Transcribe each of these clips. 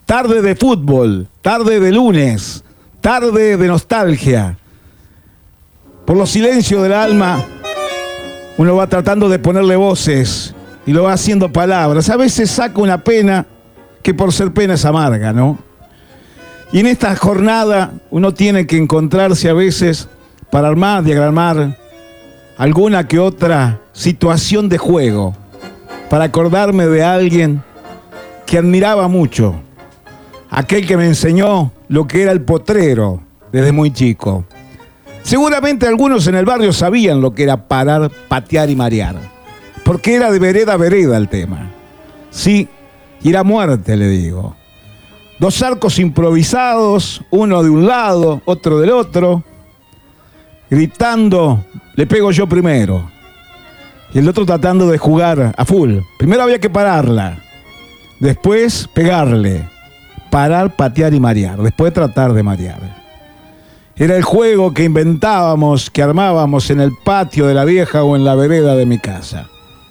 Tarde de fútbol, tarde de lunes, tarde de nostalgia. Por los silencios del alma, uno va tratando de ponerle voces y lo va haciendo palabras. A veces saca una pena que por ser pena es amarga, ¿no? Y en esta jornada uno tiene que encontrarse a veces para armar, diagramar alguna que otra situación de juego, para acordarme de alguien que admiraba mucho, aquel que me enseñó lo que era el potrero desde muy chico. Seguramente algunos en el barrio sabían lo que era parar, patear y marear, porque era de vereda a vereda el tema. Sí, y era muerte, le digo. Dos arcos improvisados, uno de un lado, otro del otro, gritando, le pego yo primero. Y el otro tratando de jugar a full. Primero había que pararla, después pegarle, parar, patear y marear, después tratar de marear. Era el juego que inventábamos, que armábamos en el patio de la vieja o en la vereda de mi casa.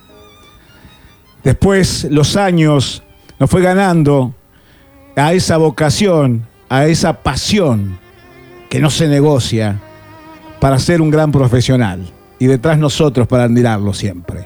Después los años nos fue ganando a esa vocación, a esa pasión que no se negocia para ser un gran profesional y detrás nosotros para admirarlo siempre.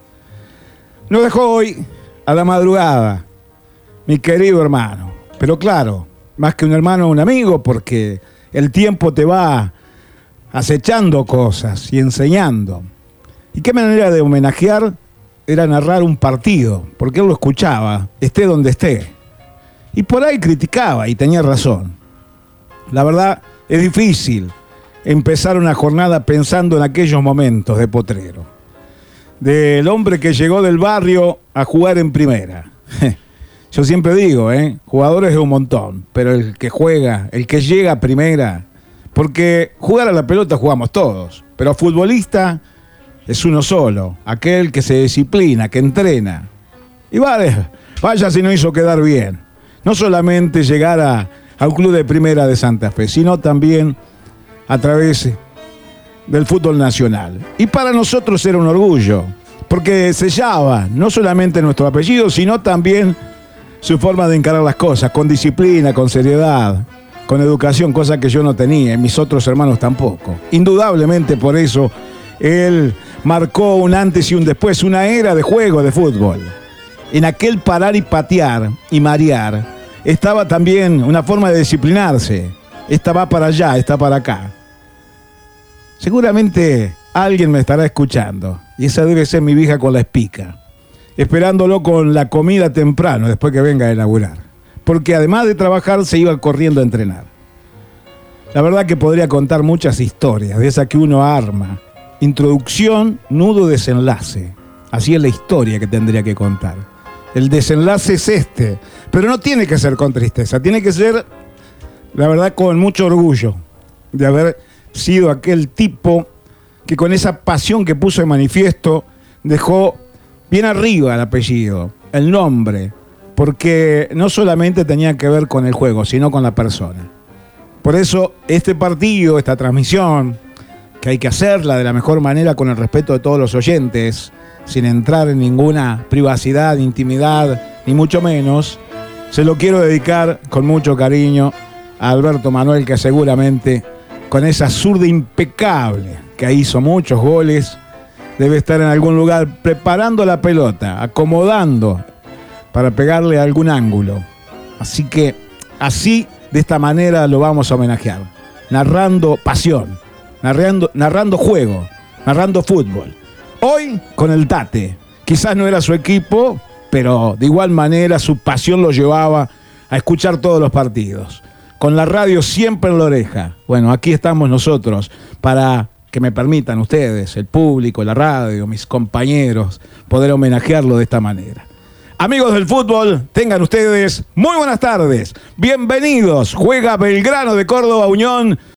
Nos dejó hoy a la madrugada mi querido hermano, pero claro, más que un hermano, un amigo, porque el tiempo te va acechando cosas y enseñando. ¿Y qué manera de homenajear? Era narrar un partido, porque él lo escuchaba, esté donde esté. Y por ahí criticaba y tenía razón. La verdad, es difícil empezar una jornada pensando en aquellos momentos de potrero. Del hombre que llegó del barrio a jugar en primera. Yo siempre digo, jugadores de un montón, pero el que juega, el que llega a primera, porque jugar a la pelota jugamos todos, pero futbolista es uno solo, aquel que se disciplina, que entrena. Y vaya si no hizo quedar bien. No solamente llegar a un club de primera de Santa Fe, sino también a través del fútbol nacional. Y para nosotros era un orgullo, porque sellaba no solamente nuestro apellido, sino también su forma de encarar las cosas, con disciplina, con seriedad, con educación, cosa que yo no tenía, y mis otros hermanos tampoco. Indudablemente por eso él marcó un antes y un después, una era de juego de fútbol. En aquel parar y patear y marear estaba también una forma de disciplinarse. Esta va para allá, esta para acá. Seguramente alguien me estará escuchando, y esa debe ser mi vieja con la espica, esperándolo con la comida temprano, después que venga a laburar. Porque además de trabajar, se iba corriendo a entrenar. La verdad que podría contar muchas historias, de esas que uno arma. Introducción, nudo, desenlace. Así es la historia que tendría que contar. El desenlace es este, pero no tiene que ser con tristeza, tiene que ser, la verdad, con mucho orgullo de haber sido aquel tipo que con esa pasión que puso de manifiesto dejó bien arriba el apellido, el nombre, porque no solamente tenía que ver con el juego, sino con la persona. Por eso este partido, esta transmisión, que hay que hacerla de la mejor manera con el respeto de todos los oyentes, sin entrar en ninguna privacidad, intimidad, ni mucho menos, se lo quiero dedicar con mucho cariño a Alberto Manuel, que seguramente con esa zurda impecable que hizo muchos goles, debe estar en algún lugar preparando la pelota, acomodando para pegarle a algún ángulo. Así que así, de esta manera, lo vamos a homenajear, narrando pasión, narrando juego, narrando fútbol. Hoy con el Tate. Quizás no era su equipo, pero de igual manera su pasión lo llevaba a escuchar todos los partidos. Con la radio siempre en la oreja. Bueno, aquí estamos nosotros para que me permitan ustedes, el público, la radio, mis compañeros, poder homenajearlo de esta manera. Amigos del fútbol, tengan ustedes muy buenas tardes. Bienvenidos. Juega Belgrano de Córdoba Unión.